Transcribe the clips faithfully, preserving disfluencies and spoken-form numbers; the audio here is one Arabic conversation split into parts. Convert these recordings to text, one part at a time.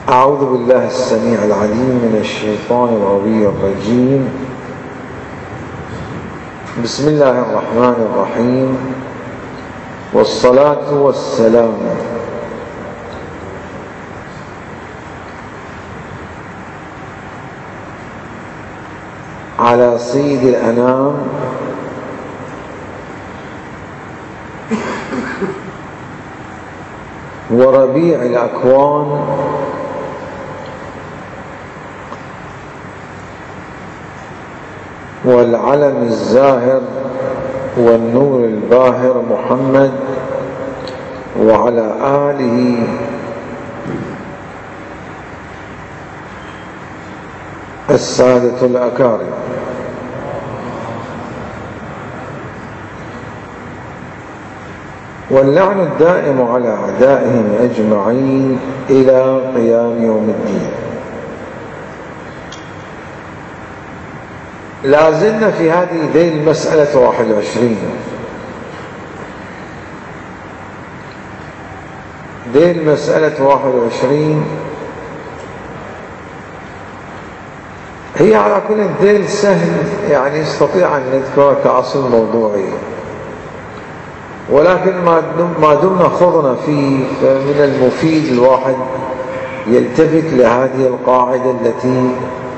أعوذ بالله السميع العليم من الشيطان الغوي الرجيم. بسم الله الرحمن الرحيم، والصلاة والسلام على سيد الأنام وربيع الأكوان والعلم الزاهر والنور الباهر محمد وعلى آله السادة الأكارم. واللعن الدائم على أعدائهم أجمعين إلى قيام يوم الدين. لازلنا في هذه ذي المسألة واحد وعشرين، ذي المسألة واحد وعشرين هي على كل ذيل سهل، يعني يستطيع أن نذكرها كأصل موضوعي، ولكن ما دمنا خضنا فيه فمن المفيد الواحد يلتفت لهذه القاعدة التي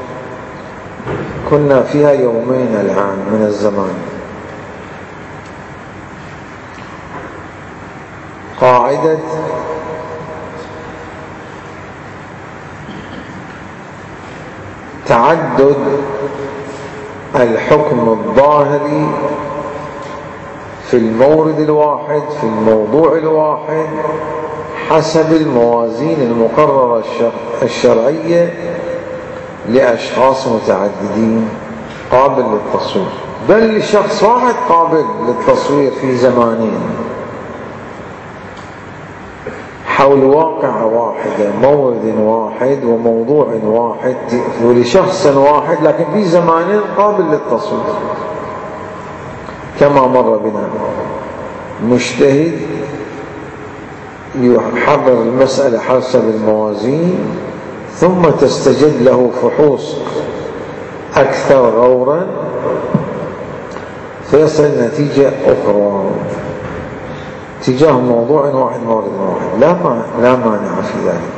كنا فيها يومين الآن من الزمان. قاعدة تعدد الحكم الظاهري في المورد الواحد في الموضوع الواحد حسب الموازين المقررة الشرعية لأشخاص متعددين قابل للتصوير، بل لشخص واحد قابل للتصوير في زمانين حول واقعة واحدة، مورد واحد وموضوع واحد ولشخص واحد، لكن في زمانين قابل للتصوير كما مر بنا. مجتهد يحرر المسألة حسب الموازين ثم تستجد له فحوص أكثر غورا فيصل نتيجة أخرى تجاه موضوع واحد مورد واحد، لا ما لا مانع في ذلك.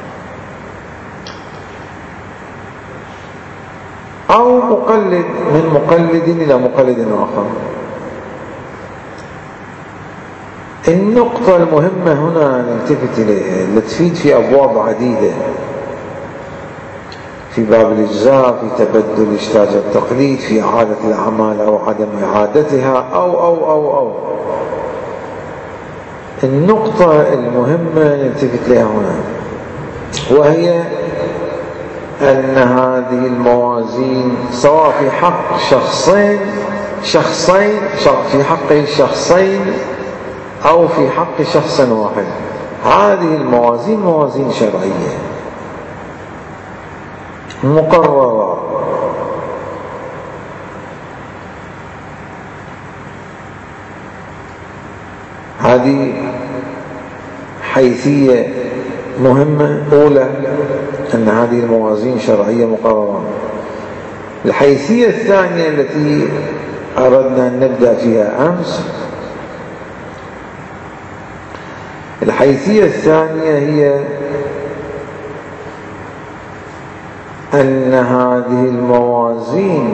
أو مقلد من مقلد إلى مقلد آخر. النقطة المهمة هنا نلتفت إليها اللي تفيد في أبواب عديدة، في باب الإجزاء، في تبدل إشتاج التقليد، في إعادة الأعمال أو عدم إعادتها، أو أو أو أو النقطة المهمة نلتفت لها هنا وهي أن هذه الموازين سواء في حق شخصين شخصين في حق شخصين أو في حق شخص واحد، هذه الموازين موازين شرعية مقررة. هذه حيثية مهمة أولى، أن هذه الموازين شرعية مقررة. الحيثية الثانية التي أردنا أن نبدأ فيها أمس، الحيثية الثانية هي أن هذه الموازين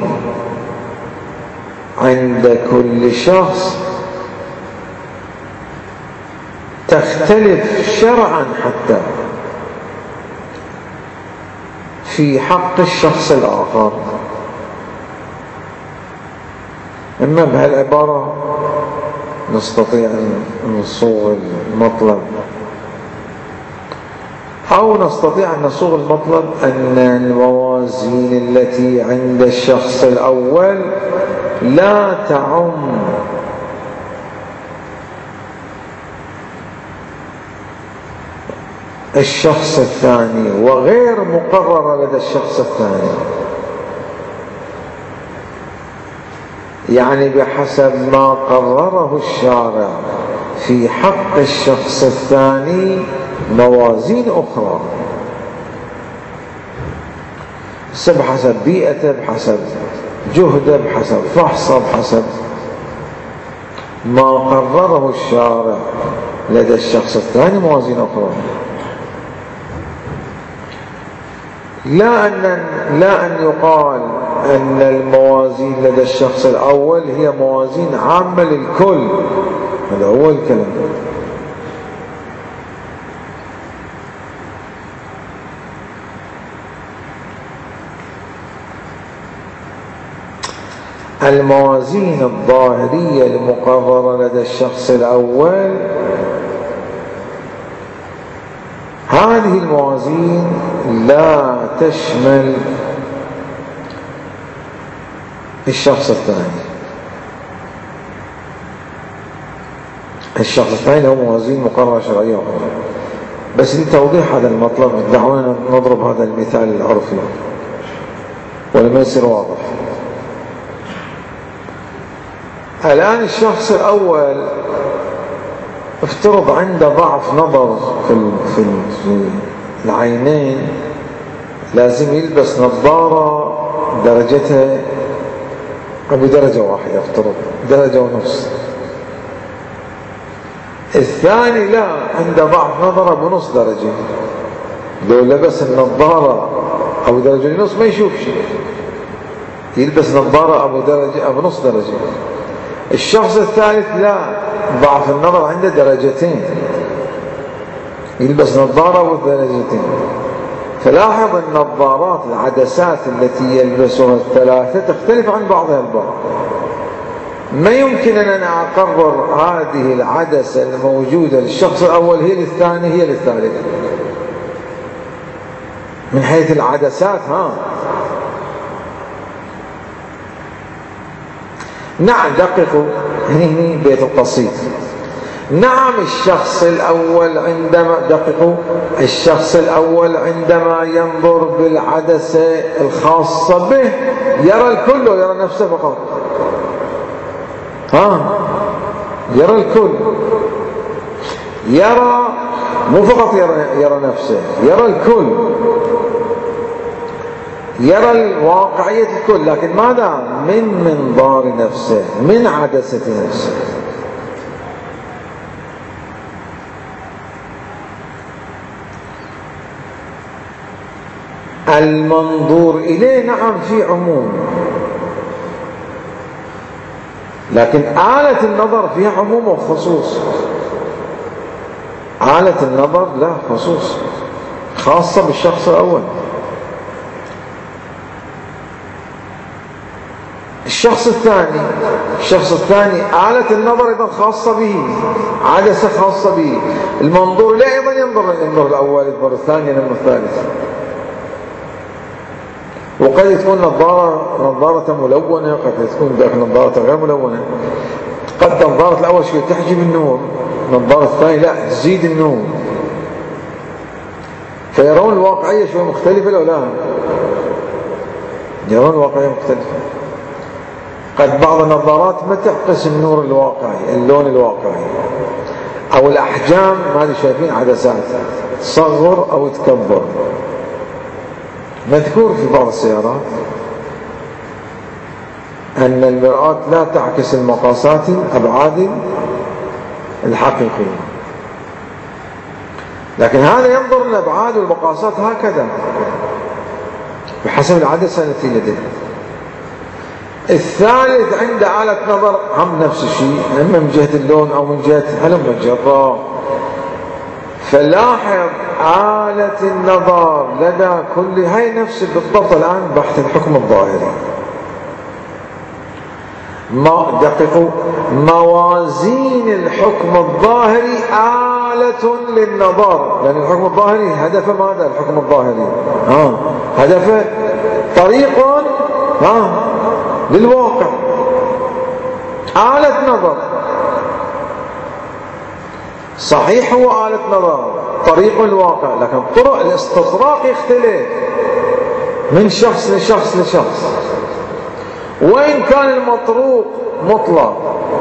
عند كل شخص تختلف شرعا حتى في حق الشخص الآخر. إما بهالعبارة نستطيع أن نصوغ المطلب، أو نستطيع أن نصوغ المطلب أن الموازين التي عند الشخص الأول لا تعم الشخص الثاني وغير مقررة لدى الشخص الثاني، يعني بحسب ما قرره الشارع في حق الشخص الثاني موازين أخرى بحسب بيئته، بحسب جهده، بحسب فحصه، بحسب ما قرره الشارع لدى الشخص الثاني موازين أخرى. لا أن لا أن يقال أن الموازين لدى الشخص الأول هي موازين عامة للكل، هذا هو الكلام. الموازين الظاهرية المقررة لدى الشخص الأول، هذه الموازين لا تشمل الشخص الثاني. الشخص الثاني هو موازين مقررة شرعية أخرى. بس لتوضيح هذا المطلب دعونا نضرب هذا المثال العرفي ولما يصير واضح. الآن الشخص الأول افترض عنده ضعف نظر في في العينين، لازم يلبس نظارة درجتها أبو درجة واحدة، افترض درجة ونص. الثاني لا، عنده ضعف نظر أبو نص درجة، لو لبس النظارة أبو درجة ونص ما يشوف شيء، يلبس نظارة أبو درجة أبو نص درجة. الشخص الثالث لا، ضعف النظر عنده درجتين، يلبس نظارة أبو درجتين. فلاحظ النظارات العدسات التي يلبسها الثلاثة تختلف عن بعضها البعض. ما يمكن أن أنا أقرر هذه العدسة الموجودة للشخص الأول هي للثاني هي للثالث من حيث العدسات. ها نعم، دققوا هنا بيت القصيد. نعم الشخص الأول عندما دققوا الشخص الأول عندما ينظر بالعدسة الخاصة به يرى الكل ويرى نفسه فقط. ها يرى الكل، يرى مو فقط يرى, يرى نفسه، يرى الكل، يرى الواقعية الكل، لكن ماذا؟ من منظار نفسه، من عدسة نفسه. المنظور إليه نعم في عموم، لكن آلة النظر فيها عموم وخصوص. آلة النظر لا خصوص، خاصة بالشخص الأول. الشخص الثاني الشخص الثاني آلة النظر أيضا خاصة به، عدسة خاصة به. المنظور لا أيضا ينظر ينظر الأول، ينظر الثاني، ينظر الثالث. وقد تكون نظارة نظارة ملونة، قد تكون داخل نظارة غير ملونة. قد نظارة الأول شوي تحجب النور، نظارة الثاني لا تزيد النور، فيرون الواقعية شوي مختلفة لو لا يرون الواقعية مختلفة. قد بعض النظارات ما تعكس النور الواقعي، اللون الواقعي، أو الأحجام هذه شايفين عدسات تصغر أو تكبر. مذكور في بعض السيارات أن المرآة لا تعكس المقاسات الأبعاد الحقيقية، لكن هذا ينظر الأبعاد والمقاسات هكذا بحسب العدسة التي لديه. الثالث عنده آلة نظر هم نفس الشيء، إما من جهة اللون أو من جهة هلم جرا. فلاحظ آلة النظر لدى كل هاي نفس بالضبط. الآن بحث الحكم الظاهري، ما دققوا موازين الحكم الظاهري آلة للنظر، لأن الحكم الظاهري هدف ماذا؟ الحكم الظاهري ها هدف طريق ها للواقع، آلة نظر. صحيح هو آلة نظر طريق الواقع، لكن طرق الاستطراق يختلف من شخص لشخص لشخص، وإن كان المطروق مطلق.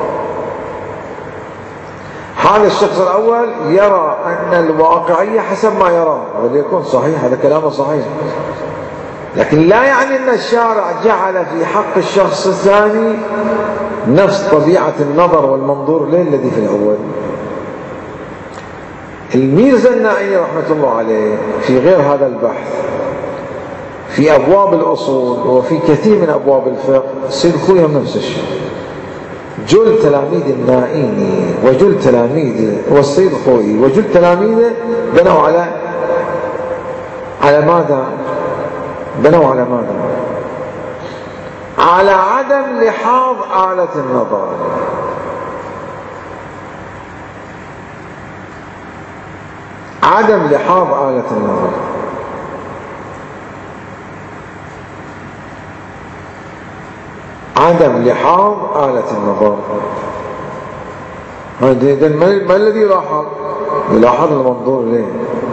هذا الشخص الأول يرى أن الواقعية حسب ما يرى، وليكن صحيح، هذا كلامه صحيح، لكن لا يعني أن الشارع جعل في حق الشخص الثاني نفس طبيعة النظر والمنظور له الذي في الأول. الميرزا النائي رحمة الله عليه في غير هذا البحث في أبواب الأصول وفي كثير من أبواب الفقه السيد الخوئي نفس الشيء. جل تلاميذ النائيني وجل تلاميذه والسيد الخوئي وجل تلاميذه بنوا على على ماذا؟ بنوا على ماذا؟ على عدم لحاظ آلة النظر. عدم لحاظ آلة النظر. عدم لحاظ آلة النظر. ما الذي يلاحظ؟ يلاحظ المنظور ليه.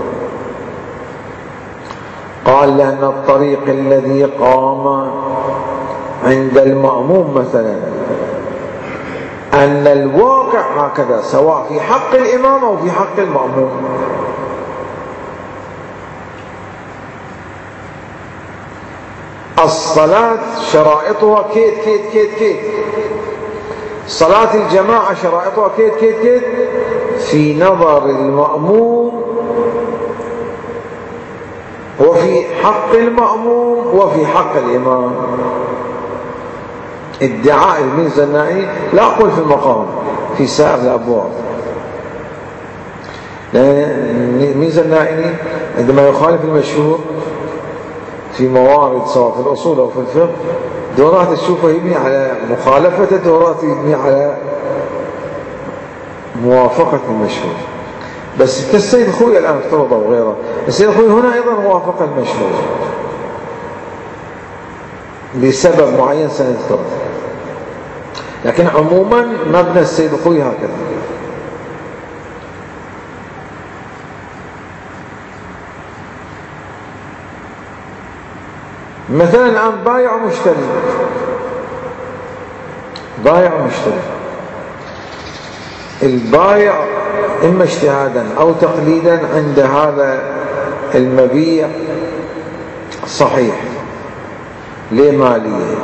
قال لأن الطريق الذي قام عند المأموم مثلا أن الواقع هكذا سواء في حق الإمام أو في حق المأموم. الصلاة شرائطها كيت كيت كيت كيت. صلاة الجماعة شرائطها كيت كيت كيت في نظر المأموم وفي حق المأموم وفي حق الإمام. ادعاء الميرزا النائي لا أقول في المقام، في سائر الأبواب. الميرزا النائي عندما يخالف المشهور في موارد سواء في الأصول أو في الفقه دورات تشوفه يبني على مخالفة، دورات يبني على موافقة المشهور. بس كالسيد الخوئي الآن افترض وغيره، السيد الخوئي هنا أيضا وافق المشهور لسبب معين سنذكره، لكن عموما مبنى السيد الخوئي هكذا. مثلا الآن بايع ومشتري، بايع ومشتري، البايع إما اجتهادا أو تقليدا عند هذا المبيع صحيح لمالية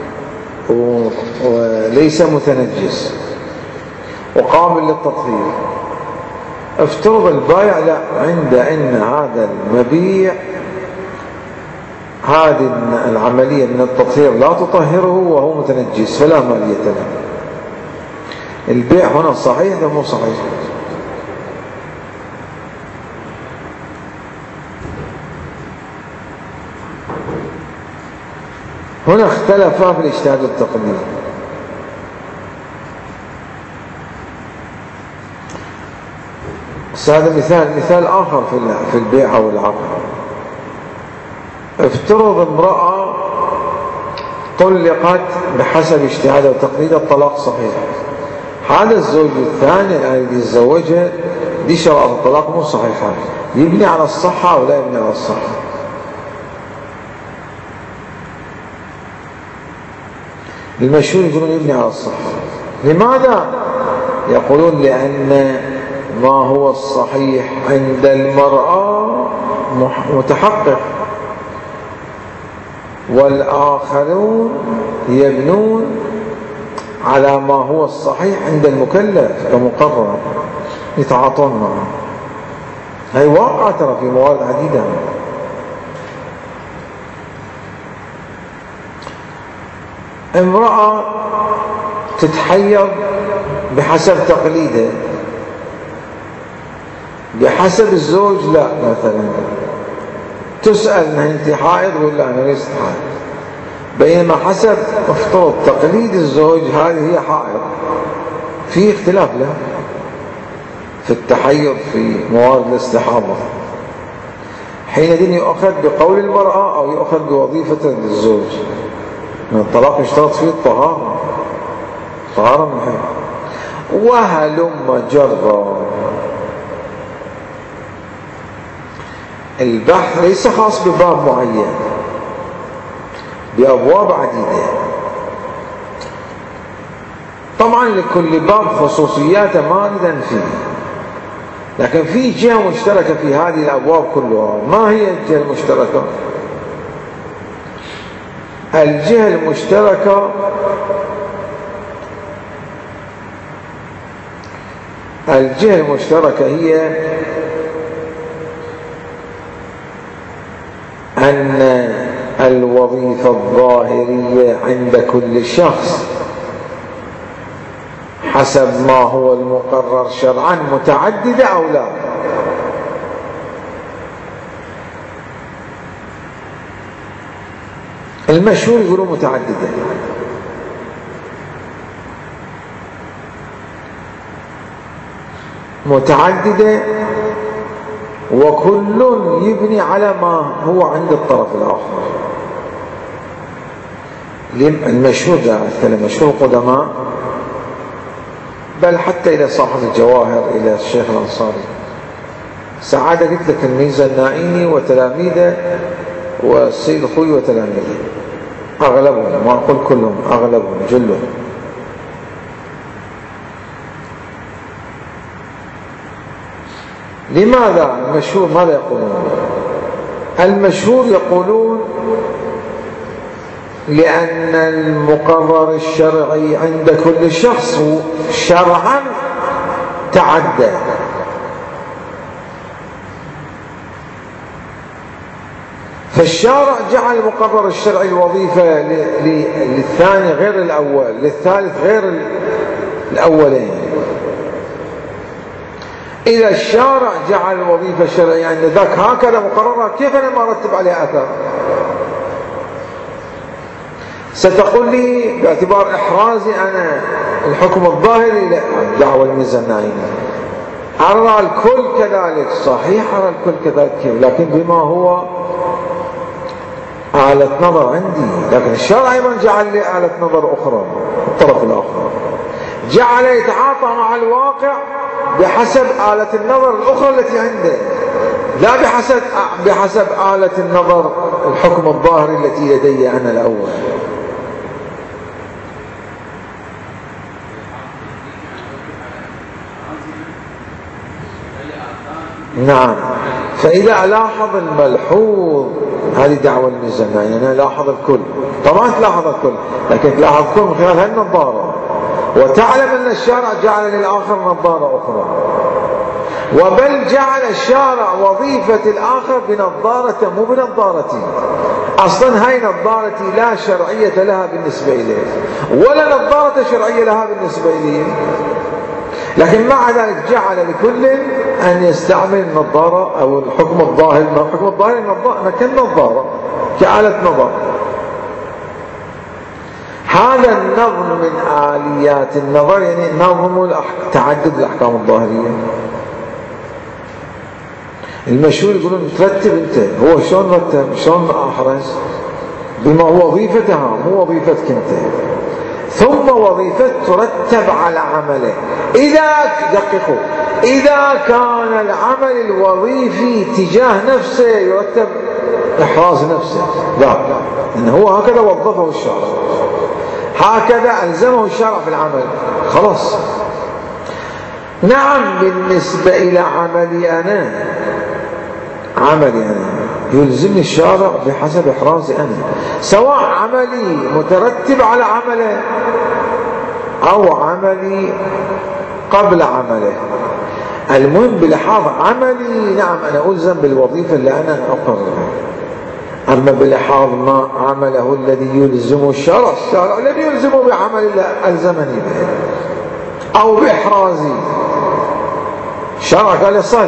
وليس متنجس وقابل للتطهير. افترض البايع لا، عند أن هذا المبيع هذه العملية من التطهير لا تطهره وهو متنجس فلا مالية له. البيع هنا صحيح ده مو صحيح؟ هنا اختلفا في الاجتهاد والتقليد. هذا مثال مثال آخر في البيع والعقد. افترض امرأة طلقت بحسب اجتهاد وتقليد الطلاق صحيح، هذا الزوج الثاني الذي يتزوجها دي شرائط الطلاق مو صحيحة، يبني على الصحة ولا يبني على الصحة؟ المشهور يقولون يبني على الصحة. لماذا؟ يقولون لأن ما هو الصحيح عند المرأة متحقق والآخرون يبنون على ما هو الصحيح عند المكلف كمقرر يتعاطون معه. هي واقع ترى في موارد عديدة. امرأة تتحيض بحسب تقليده، بحسب الزوج لا، مثلا تسأل انها انت حائض ولا انا ليست حائض، بينما حسب افترض تقليد الزوج هذه هي حائض. في اختلاف له في التحيض في موارد الاستحاضة. حينئذ يؤخذ بقول المرأة او يؤخذ بوظيفة الزوج. الطلاق يشترط فيه الطهارة، طهارة من حيث وهلم جرا. البحث ليس خاص بباب معين، بأبواب عديدة. طبعا لكل باب خصوصيات ما نريد فيه، لكن في جهة مشتركة في هذه الأبواب كلها. ما هي الجهة المشتركة؟ الجهة المشتركة الجهة المشتركة هي أن الوظيفة الظاهرية عند كل شخص حسب ما هو المقرر شرعا متعددة أو لا. المشهور يقولوا متعددة، متعددة وكل يبني على ما هو عند الطرف الآخر. المشهور ده أتكلم مشهور القدماء، بل حتى إلى صاحب الجواهر إلى الشيخ الأنصاري. سعادة قلت لك الميزة النائيني وتلاميذه والسيد الخوي وتلاميذه أغلبهم، ما أقول كلهم، أغلبهم جلهم. لماذا المشهور ماذا يقولون؟ المشهور يقولون لأن المقرر الشرعي عند كل شخص شرعا تعدى، فالشارع جعل المقرر الشرعي الوظيفة للثاني غير الأول، للثالث غير الأولين. إذا الشارع جعل الوظيفة الشرعية عند ذاك هكذا مقررة، كيف أنا ما أرتب عليها أثر؟ ستقول لي باعتبار إحرازي أنا الحكم الظاهري لا، دعوة الميزة النائينة أرى الكل كذلك، صحيح أرى الكل كذلك، لكن بما هو آلة نظر عندي. لكن الشرع أيضا جعل لي آلة نظر أخرى، الطرف الآخر جعل يتعاطى مع الواقع بحسب آلة النظر الأخرى التي عنده، لا بحسب بحسب آلة النظر الحكم الظاهري التي لدي أنا الأول. نعم. فإذا ألاحظ الملحوظ، هذه دعوة الميزة، يعني أنا ألاحظ الكل، طبعا تلاحظ الكل، لكن تلاحظ الكل من خلال هالنظارة، وتعلم أن الشارع جعل للآخر نظارة أخرى، وبل جعل الشارع وظيفة الآخر بنظارته مو بنظارتي. أصلا هاي نظارتي لا شرعية لها بالنسبة إليه، ولا نظارة شرعية لها بالنسبة إليه، لكن مع ذلك جعل لكل أن يستعمل النظارة أو الحكم الظاهر. الحكم الظاهر كالنظارة كآلة نظر. هذا النظم من آليات النظر، يعني نظم تعدد الأحكام الظاهرية. المشهور يقولون ترتب أنت، هو شلون رتب؟ شلون أحرز؟ بما هو وظيفتها مو وظيفتك أنت. ثم وظيفة ترتب على عمله. إذا دققوا، إذا كان العمل الوظيفي تجاه نفسه يرتب إحراز نفسه، لا، إنه هو هكذا وظفه الشارع، هكذا ألزمه الشارع في العمل، خلاص. نعم، بالنسبة إلى عملي أنا، عملي أنا يلزمني الشارع بحسب إحرازي أنا، سواء عملي مترتب على عمله أو عملي قبل عمله. المهم بلحاظ عملي، نعم أنا ألزم بالوظيفة اللي أنا أقررها. أما بلحاظ ما عمله الذي يلزمه الشرع، الشرع الذي يلزمه بعمل الله ألزمني به أو بإحرازي. الشرع قال صل،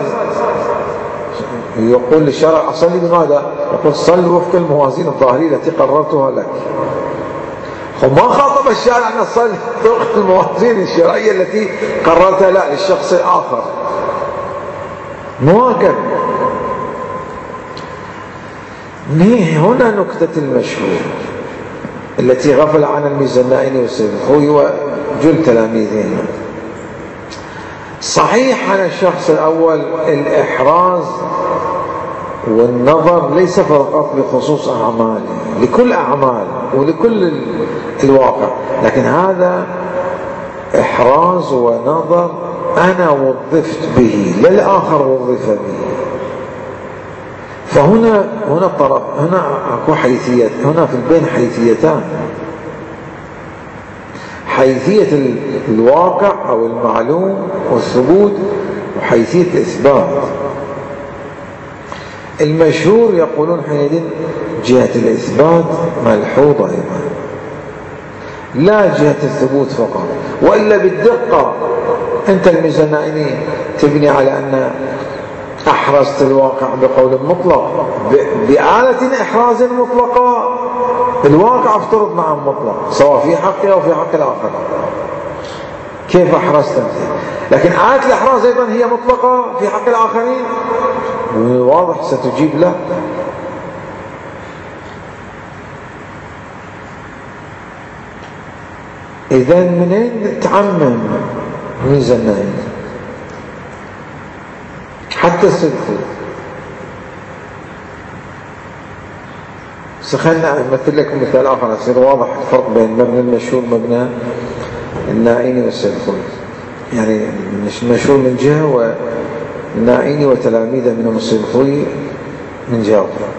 يقول للشرع أصلي بماذا؟ يقول صل وفق الموازين الظاهرية التي قررتها لك. وما خاطب الشارع أن صل وفق الموازين الشرعية التي قررتها لا للشخص الآخر، مو هكذا. هنا نكتة المشهور التي غفل عن الميزة النائيني والسيد الخوي وجل تلاميذهما. صحيح أن الشخص الأول الإحراز والنظر ليس فقط بخصوص أعماله، لكل أعمال ولكل الواقع، لكن هذا إحراز ونظر أنا وظفت به، لا الآخر وظف به. فهنا هنا طرف، هنا اكو حيثيات، هنا في البين حيثيتان: حيثية الواقع أو المعلوم والثبوت، وحيثية الإثبات. المشهور يقولون حينئذ جهة الإثبات ملحوظة أيضا، لا جهة الثبوت فقط. وإلا بالدقة أنت الميزانائي تبني على أن أحرزت الواقع بقول مطلق بآلة إحراز مطلقة، الواقع افترض معه مطلق سواء في حقي أو في حق الآخر. كيف أحرزت أنت؟ لكن آلة الإحراز أيضا هي مطلقة في حق الآخرين، واضح ستجيب لا. إذا منين تعمم ميزانين؟ حتى السلفي. خلنا أمثل لكم مثال آخر يصير واضح الفرق بين مبنى المشهور ومبنى النائيني والسلفي. يعني المشهور من جهة والنائيني وتلاميذه منهم السلفي من جهة أخرى.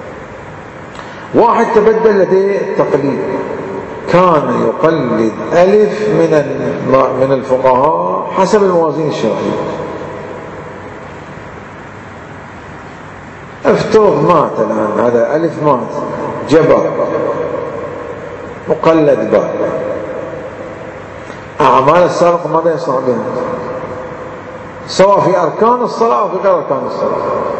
واحد تبدل لديه التقليد، كان يقلد ألف من من الفقهاء حسب الموازين الشرعية. افترض مات الآن هذا ألف، مات جبر مقلد باء، أعمال السابق ماذا يصنع بها؟ سواء في أركان الصلاة أو في غير أركان الصلاة.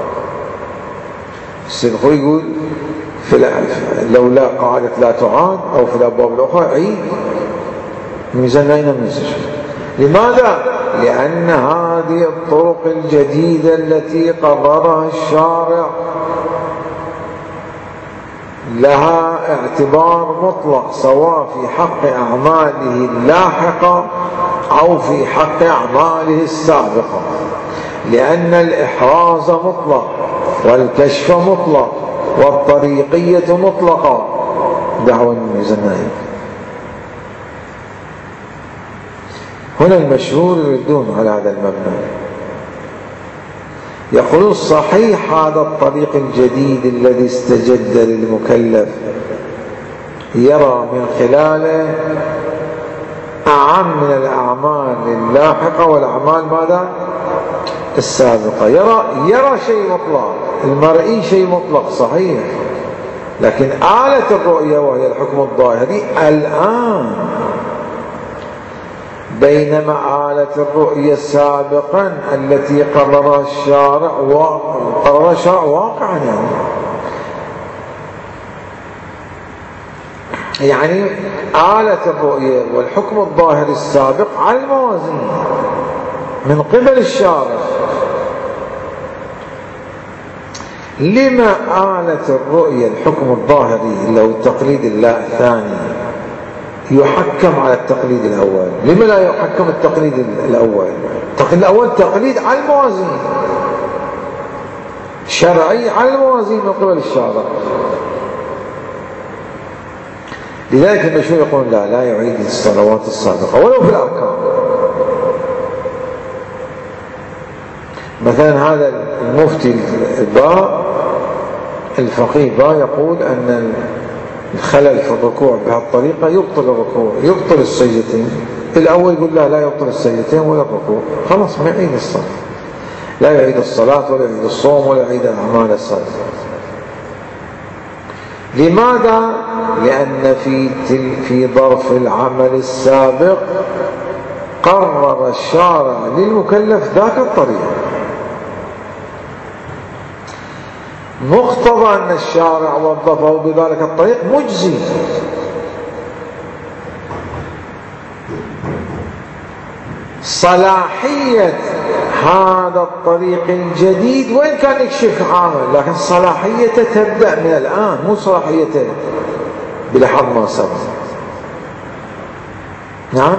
السلفي يقول في لولا قاعدة لا تعاد أو في الأبواب الأخرى عيد ميزانين من السجن. لماذا؟ لأن هذه الطرق الجديدة التي قررها الشارع لها اعتبار مطلق سواء في حق أعماله اللاحقة أو في حق أعماله السابقة، لأن الإحراز مطلق والكشف مطلق والطريقية مطلقة. دعوة الميزانين. هنا المشهور يردون على هذا المبنى، يقولون صحيح هذا الطريق الجديد الذي استجد للمكلف يرى من خلاله أعم من الأعمال اللاحقة والأعمال ماذا؟ السابقة. يرى يرى شيء مطلق، المرئي شيء مطلق صحيح، لكن آلة الرؤية وهي الحكم الظاهري الآن، بينما آلة الرؤية سابقا التي قررها الشارع قررها الشارع واقعا، يعني يعني آلة الرؤية والحكم الظاهري السابق على الموازين من قبل الشارع. لما آلة الرؤية الحكم الظاهري اللي هو التقليد الله الثاني يحكم على التقليد الأول؟ لما لا يحكم التقليد الأول؟ التقليد الأول تقليد على الموازين، شرعي على الموازين من قبل الشارع. لذلك المشهور يقول لا لا يعيد الصلوات السابقة ولو في الأركان. مثلا هذا المفتي الباء الفقيه باء يقول أن الخلل في الركوع بهالطريقة يبطل الركوع، يبطل السجدتين. الأول يقول لا لا يبطل السجدتين ولا الركوع، خلاص ما يعيد الصلاة، لا يعيد الصلاة ولا يعيد الصوم ولا يعيد الأعمال السابقة. لماذا؟ لأن في في ظرف العمل السابق قرر الشارع للمكلف ذاك الطريق، مقتضى أن الشارع وظفه بذلك الطريق مجزي. صلاحية هذا الطريق الجديد وإن كان يكشف عامل، لكن صلاحيته تبدأ من الآن، مو صلاحيته بلحظ ما سبق. نعم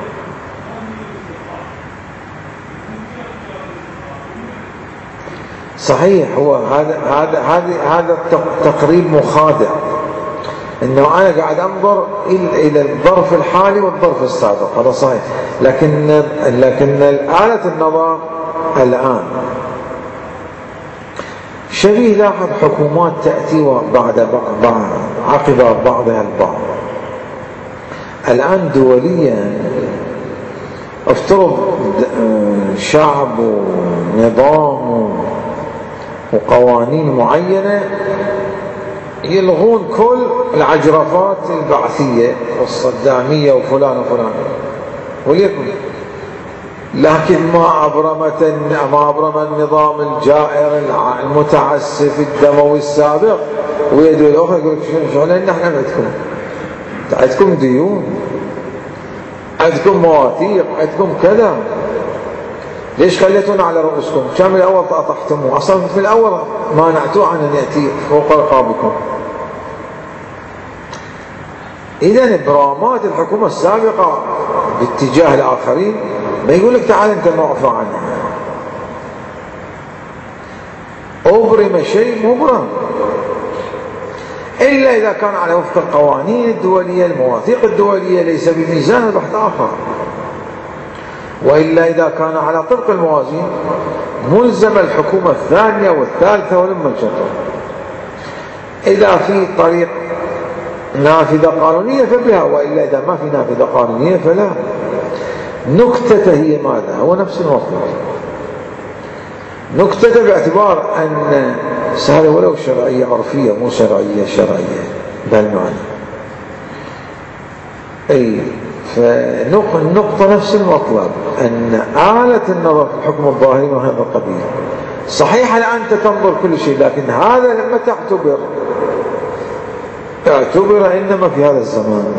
صحيح. هو هذا هذا هذا هذا تقريب مخادع، انه انا قاعد انظر الى الظرف الحالي والظرف السابق، هذا صحيح، لكن لكن آلة النظر الان شبيه لاحظ حكومات تأتي بعد بعض عقب بعضها البعض. الآن دوليا افترض شعب ونظام وقوانين معينة يلغون كل العجرفات البعثية والصدامية وفلان وفلان وليكن، لكن ما أبرمت ما أبرم النظام الجائر المتعسف الدموي السابق، ويدوا الأخرى يقول شو لأن احنا عندكم عندكم ديون، عندكم مواثيق، عندكم كذا، ليش خليتونا على رؤوسكم؟ كان من الأول أطحتموه، أصلا في الأول مانعتوه عن أن يأتي فوق رقابكم. إذن إبرامات الحكومة السابقة باتجاه الآخرين ما يقول لك تعال أنت نعفى عنه، أبرم شيء مبرم إلا إذا كان على وفق القوانين الدولية المواثيق الدولية ليس بميزان البحث آخر، وإلا إذا كان على طبق الموازين ملزم الحكومة الثانية والثالثة ولما الجدر. إذا في طريق نافذة قانونية فبها، وإلا إذا ما في نافذة قانونية فلا. نكتة هي ماذا؟ هو نفس المطلب. نكتة باعتبار أن سهل ولو شرعية عرفية مو شرعية شرعية بالمعنى. أي فالنقطة نفس المطلب، أن آلة النظر في الحكم الظاهري من هذا القبيل صحيح الآن تنظر كل شيء، لكن هذا لما تعتبر اعتبر إنما في هذا الزمان،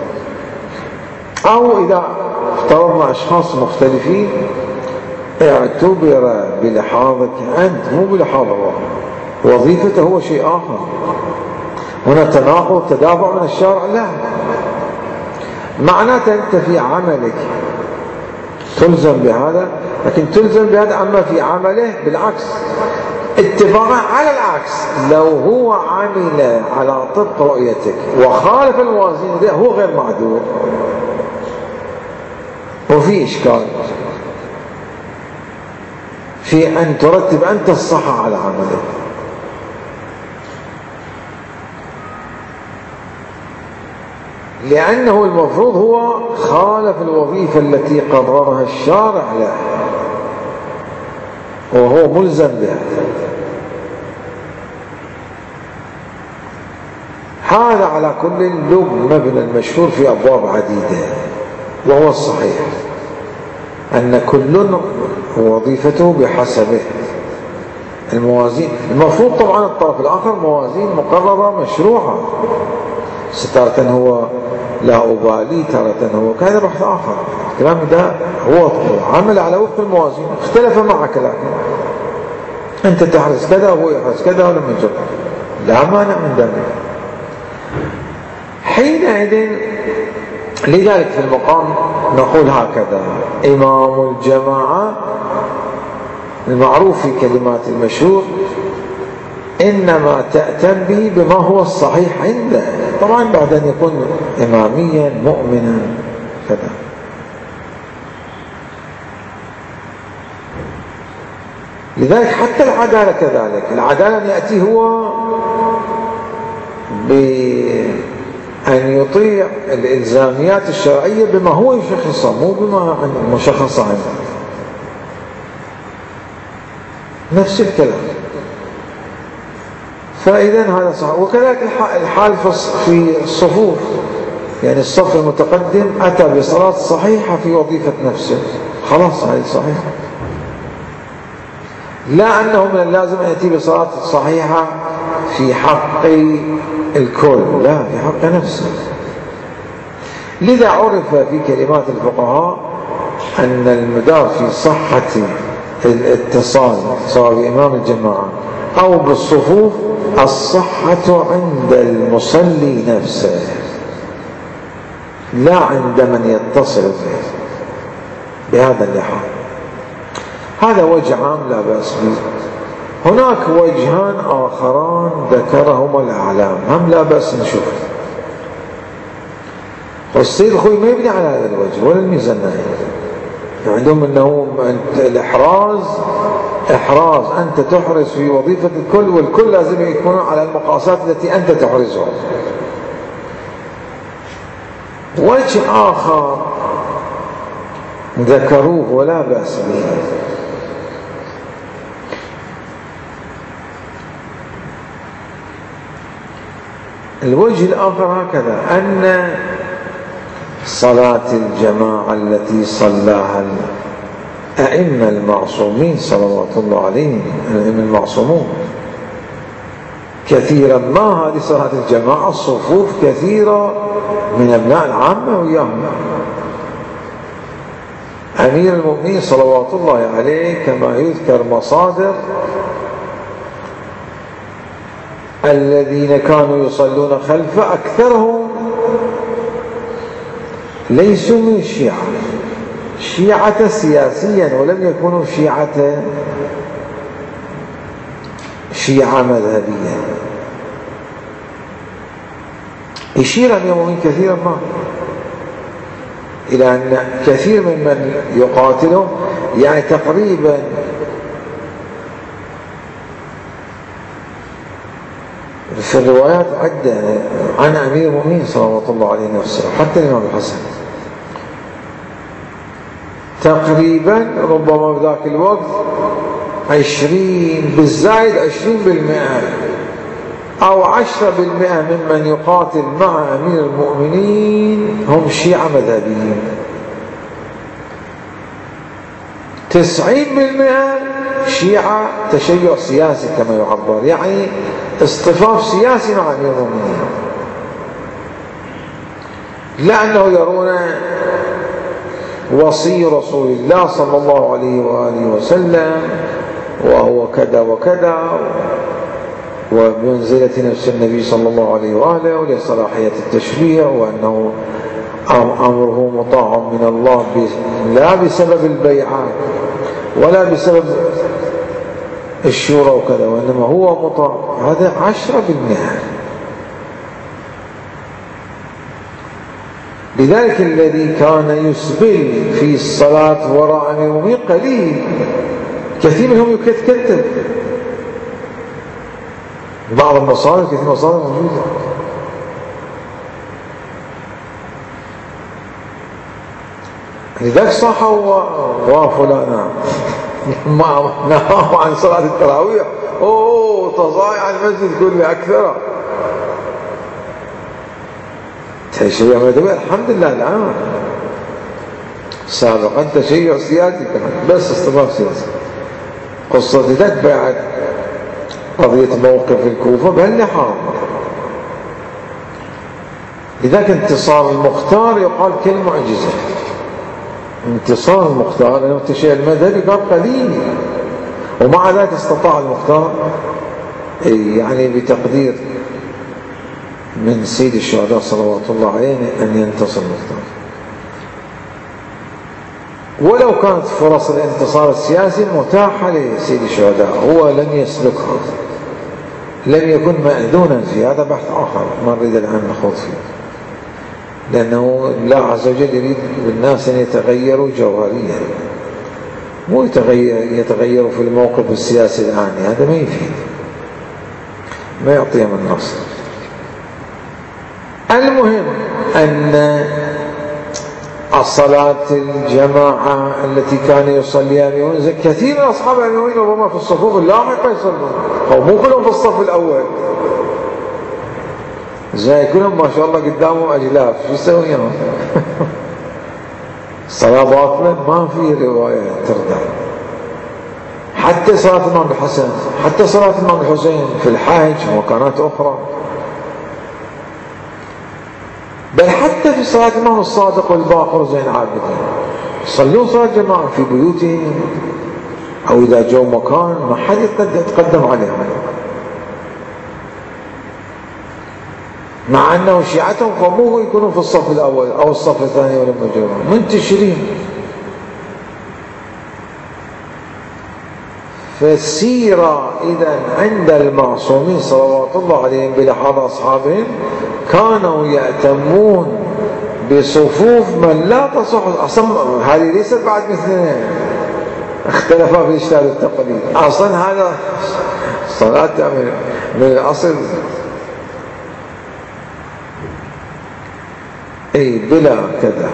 أو إذا افترضنا أشخاص مختلفين اعتبر بلحاظك أنت مو بلحاظه، وظيفته هو شيء آخر. هنا تناقض تدافع من الشارع؟ لا، معناته أنت في عملك تلزم بهذا، لكن تلزم بهذا، أما في عمله بالعكس اتفاقا على العكس. لو هو عمل على طبق رؤيتك وخالف الموازين هو غير معذور وفي إشكال في أن ترتب أنت الصحة على عمله. لأنه المفروض هو خالف الوظيفة التي قررها الشارع له وهو ملزم بها. هذا على كل له مبنى المشهور في أبواب عديدة، وهو الصحيح أن كل وظيفته بحسبه. الموازين المفروض طبعا الطرف الآخر موازين مقررة مشروعة، ستارة هو لا أبالي، تارة هو كذا، بحث آخر. الكلام ده هو عمل على وفق الموازين، اختلف معك، لكن أنت تحرز كذا وهو يحرز كذا ولم يجب، لا مانع من ذلك. حينئذ لذلك في المقام نقول هكذا: إمام الجماعة المعروف في كلمات المشهور إنما تأتم به بما هو الصحيح عنده، طبعا بعد أن يكون إماميا مؤمنا كذا. لذلك حتى العدالة كذلك، العدالة أن يأتي هو بأن يطيع الإلزاميات الشرعية بما هو يشخصه مو بما مشخص عنه. نفس الكلام. فإذا هذا صحيح. وكذلك الحال في الصفوف، يعني الصف المتقدم أتى بصلاة صحيحة في وظيفة نفسه، خلاص هذه صحيحة. لا أنه من اللازم أن يأتي بصلاة صحيحة في حق الكل، لا، في حق نفسه. لذا عرف في كلمات الفقهاء أن المدار في صحة الاتصال سواء بإمام الجماعة أو بالصفوف الصحة عند المصلي نفسه، لا عند من يتصل به بهذا اللحاظ. هذا وجه عام لا بأس به. هناك وجهان آخران ذكرهما الأعلام هم لا بأس نشوف. والسيد الخوي ما يبني على هذا الوجه ولا الميزان، عندهم أنه الإحراز إحراز، أنت تحرز في وظيفة الكل، والكل لازم يكونوا على المقاسات التي أنت تحرزها. وجه آخر ذكروه ولا بأس به، الوجه الآخر هكذا، أن صلاة الجماعة التي صلاها الأئمة المعصومين صلوات الله عليهم، الأئمة المعصومون كثيرا ما هذه صلاة الجماعة، الصفوف كثيرة من أبناء العامة وياهم. أمير المؤمنين صلوات الله عليه كما يذكر مصادر، الذين كانوا يصلون خلفه أكثرهم ليسوا من الشيعة، شيعة سياسيا، ولم يكونوا شيعة شيعة مذهبية. يشير أمير المؤمنين كثيرا ما إلى أن كثير ممن يقاتلهم، يعني تقريبا في الروايات عدة عن أمير المؤمنين صلوات الله عليه نفسه، حتى الإمام الحسن تقريبا ربما في ذاك الوقت عشرين بالزايد عشرين بالمئة أو عشرة بالمئة ممن يقاتل مع أمير المؤمنين هم شيعة مذهبيين، تسعين بالمئة شيعة تشيع سياسي كما يعبر، يعني اصطفاف سياسي مع أمير المؤمنين، لأنه يرون وصي رسول الله صلى الله عليه وآله وسلم وهو كذا وكذا، وبمنزلة نفس النبي صلى الله عليه وآله، ولصلاحية التشريع، وأنه أمره مطاع من الله لا بسبب البيعة ولا بسبب الشورى وكذا، وإنما هو مطاع. هذا عشرة بالمئة. لذلك الذي كان يسبل في الصلاة وراء أمير المؤمنين قليل، كثير منهم يكتب بعض المصادر، كثير مصادر موجودة. لذلك صحوا وفلانا ما نهوا عن صلاة التراويح، اوه تضايع المسجد كله أكثر. تشيع مذهبي الحمد لله الآن، سابقا تشيع سياسي كمان، بس اصطفاف سياسي. قصة ذاك بعد قضية موقف الكوفة بهاللحاظ. لذلك انتصار المختار يقال كالمعجزة، انتصار المختار لأنه التشيع المذهبي كان قليل، ومع ذلك استطاع المختار يعني بتقدير من سيد الشهداء صلوات الله عليه أن ينتصر المختار. ولو كانت فرص الانتصار السياسي متاحة لسيد الشهداء، هو لم يسلكها، لم يكن مأذونا في هذا بحث آخر ما نريد الآن نخوض فيه، لأنه الله عز وجل يريد بالناس أن يتغيروا جوهريا، مو يتغير يتغيروا في الموقف السياسي الآن، هذا ما يفيد، ما يعطيهم النصر. المهم أن الصلاة الجماعة التي كان يصليها أمير المؤمنين، كثير من أصحاب أمير المؤمنين ربما في الصفوف اللاحقة يصلون، أو مو كلهم في الصف الأول، زي كلهم ما شاء الله قدامهم أجلاف، شو يسوي هنا؟ الصلاة باطلة، ما في رواية ترضى. حتى صلاة الإمام الحسن، حتى صلاة الإمام الحسين في الحج ومكانات أخرى، بل حتى في صلاة الإمام الصادق والباقر زين العابدين يصلون صلاة جماعة في بيوتهم، أو إذا جو مكان ما حد يتقدم عليهم، مع أنه شيعتهم قاموه يكونوا في الصف الأول أو الصف الثاني ولا مجرد منتشرين. فالسيرة إذن عند المعصومين صلوات الله عليهم بلحاظ أصحابهم كانوا يأتمون بصفوف من لا تصح، أصلا هذه ليست بعد مثلنا، اختلفا في الإجتهاد والتقليد. أصلا هذا صلاة من, من الأصل أي بلا كذا.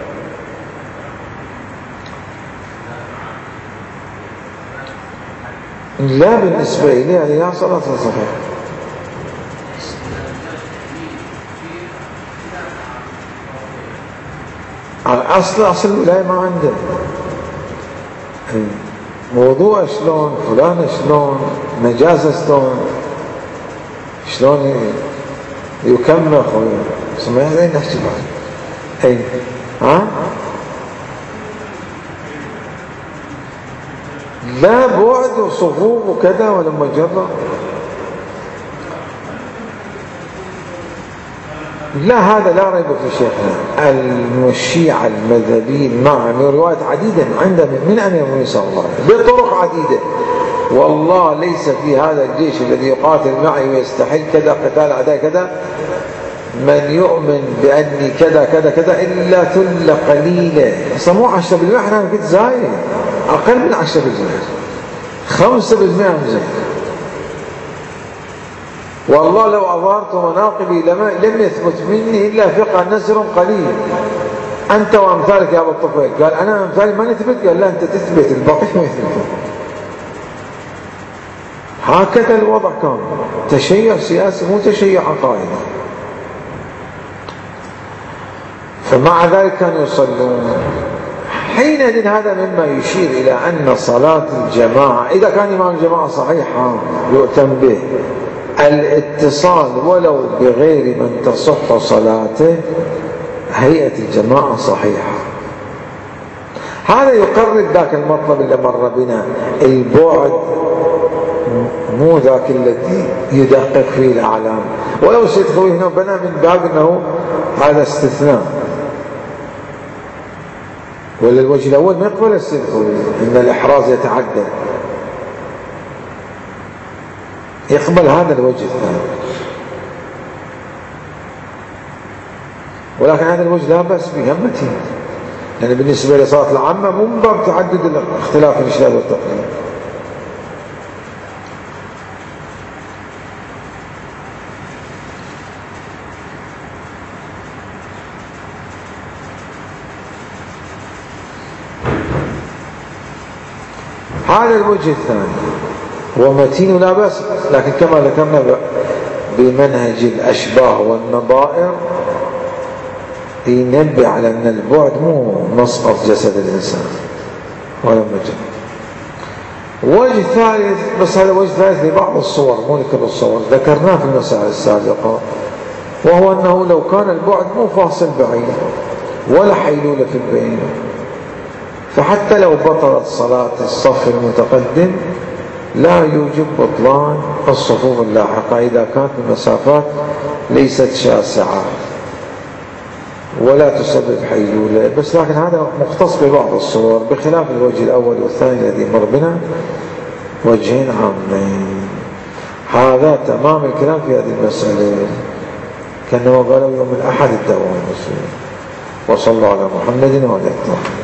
لا بالنسبة إليه لا صلاة صحيحة. أصل أصل الولاية ما عنده موضوع شلون فلان شلون نجاسة شلون شلون يكمخ سمعنا زين نحكي بعد. أي ها لا بعد وصفوف وكذا ولا مجرد. لا هذا لا ريب في شيخنا. الشيعة المذهبيين مع روايات عديدة عندهم من أمير المؤمنين صلى الله عليه وسلم بطرق عديدة. والله ليس في هذا الجيش الذي يقاتل معي ويستحل كذا قتال أعداء كذا من يؤمن بأني كذا كذا كذا إلا ثلة قليلة. أصلا مو عشرة بالمئة، احنا كنت زايد أقل من عشرة بالمئة، خمسة بالمئة زايد. والله لو أظهرت مناقبي لم يثبت مني إلا فقه نزر قليل. أنت وأمثالك يا أبو الطفيل. قال أنا أمثالي ما نثبت. قال لا أنت تثبت، الباقي ما يثبت. هكذا الوضع كان. تشيع سياسي مو تشيع عقائدي. فمع ذلك كانوا يصلون. حينئذ هذا مما يشير إلى أن صلاة الجماعة إذا كان إمام الجماعة صحيحا يؤتم به. الاتصال ولو بغير من تصح صلاته هيئة الجماعة صحيحة. هذا يقرب ذاك المطلب اللي مر بنا. البعد مو ذاك الذي يدقق فيه الأعلام. ولو سيدخل هنا بنا من باب أنه هذا استثناء. ولا الوجه الأول ما يقبل السيدخل إن الإحراز يتعدى. يقبل هذا الوجه الثاني. ولكن هذا الوجه لا بأس به همتين. يعني بالنسبة لصلاة العامة مو من باب تعدد الاختلاف الإجتهاد والتقليد. هذا الوجه الثاني ومتين لا بأس. لكن كما ذكرنا بمنهج الأشباه والنظائر ينبه على أن البعد مو مسقط جسد الإنسان ولا مجرد. وجه ثالث، بس هذا وجه ثالث لبعض الصور مو لكل الصور، ذكرناه في المسائل السابقة، وهو أنه لو كان البعد مو فاصل بعيد ولا حيلولة في البين، فحتى لو بطلت صلاة الصف المتقدم لا يوجب بطلان الصفوف اللاحقة إذا كانت المسافات ليست شاسعة ولا تسبب حيلولة. بس لكن هذا مختص ببعض الصور، بخلاف الوجه الأول والثاني الذي مر بنا وجهين عامين. هذا تمام الكلام في هذه المسألة كأنه قالوا يوم الأحد الدوام. وصلى الله على محمد وعلى آله.